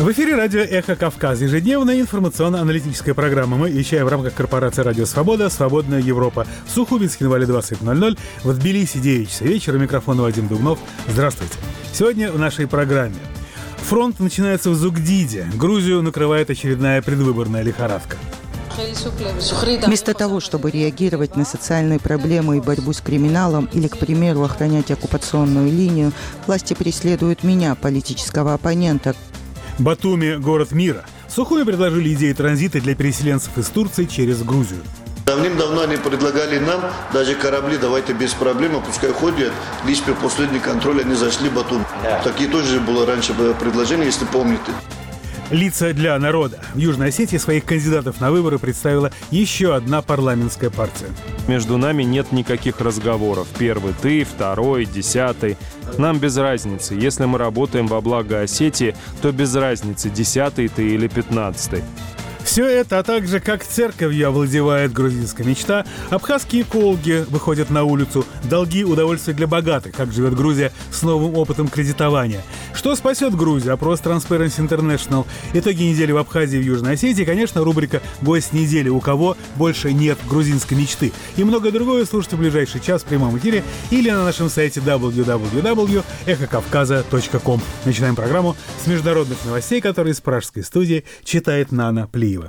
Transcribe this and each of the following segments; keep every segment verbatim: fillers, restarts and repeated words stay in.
В эфире радио «Эхо Кавказа». Ежедневная информационно-аналитическая программа. Мы вещаем в рамках корпорации «Радио Свобода», «Свободная Европа». В Сухуминске на Вале двадцать ноль ноль, в Тбилиси девять часов вечера. Микрофон Вадим Дугнов. Здравствуйте. Сегодня в нашей программе. Фронт начинается в Зугдиде. Грузию накрывает очередная предвыборная лихорадка. Вместо того, чтобы реагировать на социальные проблемы и борьбу с криминалом или, к примеру, охранять оккупационную линию, власти преследуют меня, политического оппонента. Батуми – город мира. В Сухуми предложили идеи транзита для переселенцев из Турции через Грузию. Давным-давно они предлагали нам, даже корабли, давайте без проблем, пускай ходят, лишь при последний контроль они зашли в Батуми. Да. Такие тоже было раньше предложения, если помните. Лица для народа. В Южной Осетии своих кандидатов на выборы представила еще одна парламентская партия. Между нами нет никаких разговоров. Первый ты, второй, десятый. Нам без разницы. Если мы работаем во благо Осетии, то без разницы, десятый ты или пятнадцатый. Все это, а также как церковью овладевает грузинская мечта, абхазские экологи выходят на улицу, долги, удовольствия для богатых, как живет Грузия с новым опытом кредитования. Что спасет Грузию? Опрос Transparency International. Итоги недели в Абхазии и в Южной Осетии. Конечно, рубрика «Гость недели». У кого больше нет грузинской мечты. И многое другое слушайте в ближайший час в прямом эфире или на нашем сайте дабл ю дабл ю дабл ю точка эхо кавказа точка ком. Начинаем программу с международных новостей, которые из пражской студии читает Нана Плиева.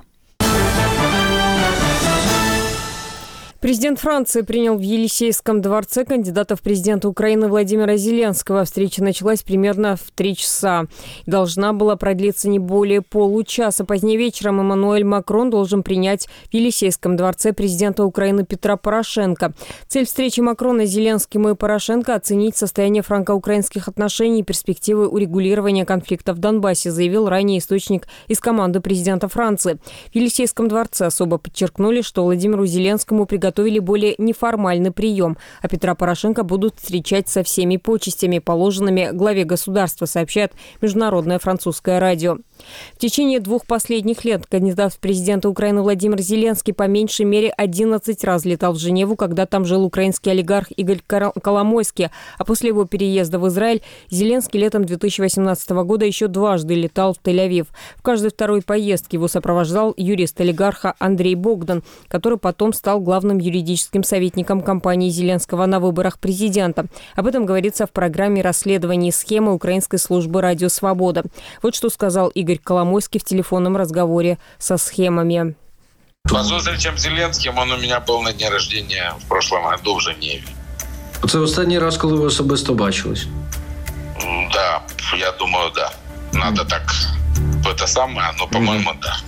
Президент Франции принял в Елисейском дворце кандидата в президенты Украины Владимира Зеленского. Встреча началась примерно в три часа и должна была продлиться не более получаса. Позднее вечером Эммануэль Макрон должен принять в Елисейском дворце президента Украины Петра Порошенко. Цель встречи Макрона с Зеленским и Порошенко – оценить состояние франко-украинских отношений и перспективы урегулирования конфликта в Донбассе, заявил ранее источник из команды президента Франции. В Елисейском дворце особо подчеркнули, что Владимиру Зеленскому приготовили готовили более неформальный прием, а Петра Порошенко будут встречать со всеми почестями, положенными главе государства, сообщает международное французское радио. В течение двух последних лет кандидат в президенты Украины Владимир Зеленский по меньшей мере одиннадцать раз летал в Женеву, когда там жил украинский олигарх Игорь Коломойский, а после его переезда в Израиль Зеленский летом две тысячи восемнадцатого года еще дважды летал в Тель-Авив. В каждой второй поездке его сопровождал юрист олигарха Андрей Богдан, который потом стал главным юридическим советником кампании Зеленского на выборах президента. Об этом говорится в программе расследований схемы украинской службы «Радио Свобода». Вот что сказал Игорь Коломойский в телефонном разговоре со схемами. Позже, чем Зеленским, он у меня был на дні рождения в прошлом году в Женеве. Це останній раз, коли ви особисто бачились? Да, я думаю, да. Надо так, это самое, но, по-моему, mm-hmm. да.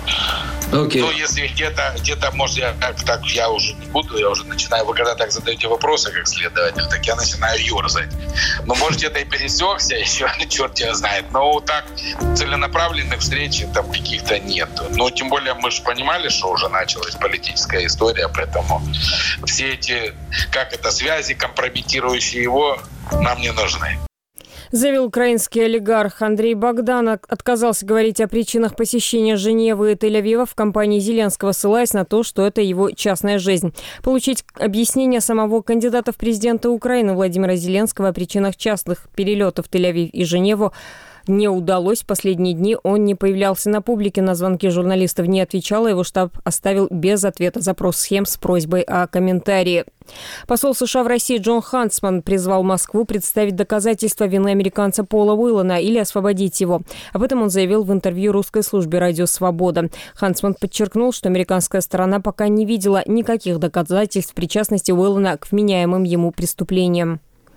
Okay. Ну, если где-то, где-то, может, я как так, я уже не буду, я уже начинаю, вы когда так задаете вопросы, как следователь, так я начинаю ерзать. Ну, может, где-то и пересекся, еще черт его знает. Но так целенаправленных встреч там каких-то нет. Ну, тем более мы же понимали, что уже началась политическая история, поэтому все эти, как это, связи, компрометирующие его, нам не нужны. Заявил украинский олигарх. Андрей Богдан отказался говорить о причинах посещения Женевы и Тель-Авива в компании Зеленского, ссылаясь на то, что это его частная жизнь. Получить объяснение самого кандидата в президенты Украины Владимира Зеленского о причинах частных перелетов в Тель-Авив и Женеву не удалось. В последние дни он не появлялся на публике, на звонки журналистов не отвечал, а его штаб оставил без ответа запрос схем с просьбой о комментарии. Посол США в России Джон Хантсман призвал Москву представить доказательства вины американца Пола Уиллана или освободить его. Об этом он заявил в интервью русской службе «Радио Свобода». Хантсман подчеркнул, что американская сторона пока не видела никаких доказательств причастности Уиллана к вменяемым ему преступлениям.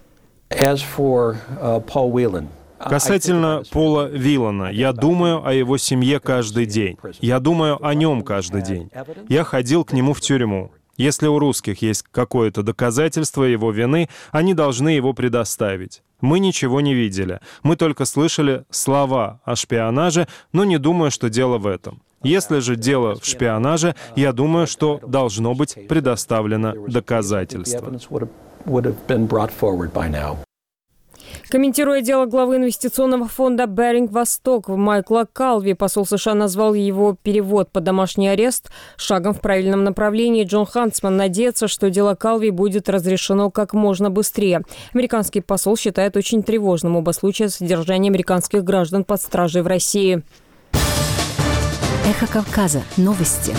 As for, uh, Paul Whelan. Касательно Пола Виллана, я думаю о его семье каждый день. Я думаю о нем каждый день. Я ходил к нему в тюрьму. Если у русских есть какое-то доказательство его вины, они должны его предоставить. Мы ничего не видели. Мы только слышали слова о шпионаже, но не думаю, что дело в этом. Если же дело в шпионаже, я думаю, что должно быть предоставлено доказательство. Комментируя дело главы инвестиционного фонда «Беринг Восток» Майкла Калви, посол США назвал его перевод под домашний арест шагом в правильном направлении. Джон Хантсман надеется, что дело Калви будет разрешено как можно быстрее. Американский посол считает очень тревожным оба случая содержания американских граждан под стражей в России. Эхо Кавказа. Новости.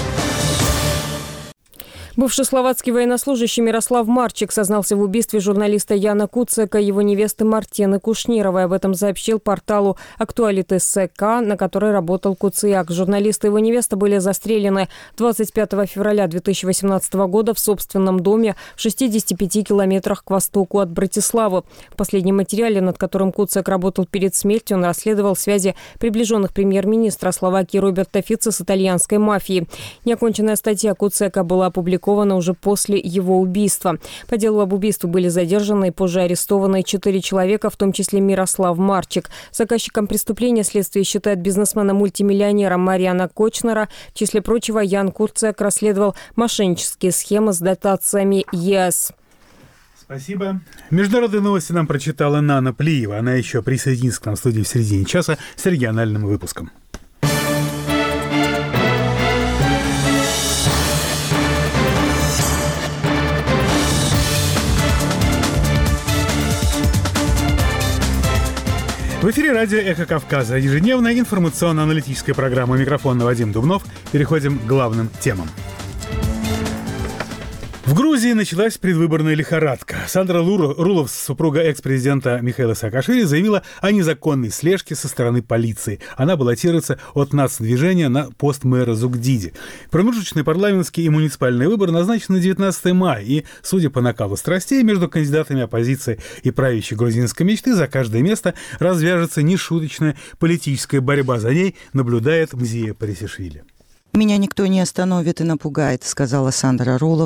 Бывший словацкий военнослужащий Мирослав Марчик сознался в убийстве журналиста Яна Куцека и его невесты Мартины Кушнировой. Об этом сообщил порталу «Актуалитес.СК», на которой работал Куцияк. Журналист и его невеста были застрелены двадцать пятого февраля две тысячи восемнадцатого года в собственном доме в шестидесяти пяти километрах к востоку от Братиславы. В последнем материале, над которым Куцек работал перед смертью, он расследовал связи приближенных премьер-министра Словакии Роберта Фица с итальянской мафией. Неоконченная статья Куцека была опубликована уже после его убийства. По делу об убийстве были задержаны и позже арестованы четыре человека, в том числе Мирослав Марчик. Заказчиком преступления следствие считает бизнесмена-мультимиллионера Мариана Кочнера. В числе прочего, Ян Куцек расследовал мошеннические схемы с дотациями ЕС. Спасибо. Международные новости нам прочитала Нана Плиева. Она еще присоединится к нам в студии в середине часа с региональным выпуском. В эфире радио «Эхо Кавказа». Ежедневная информационно-аналитическая программа. Микрофон Вадим Дубнов. Переходим к главным темам. В Грузии началась предвыборная лихорадка. Сандра Рулов, супруга экс-президента Михаила Саакашвили, заявила о незаконной слежке со стороны полиции. Она баллотируется от нацдвижения на пост мэра Зугдиди. Промежуточные парламентские и муниципальные выборы назначены на девятнадцатое мая. И, судя по накалу страстей между кандидатами оппозиции и правящей грузинской мечты, за каждое место развяжется нешуточная политическая борьба. За ней наблюдает Мзия Парисишвили. «Меня никто не остановит и напугает», — сказала Сандра Рулов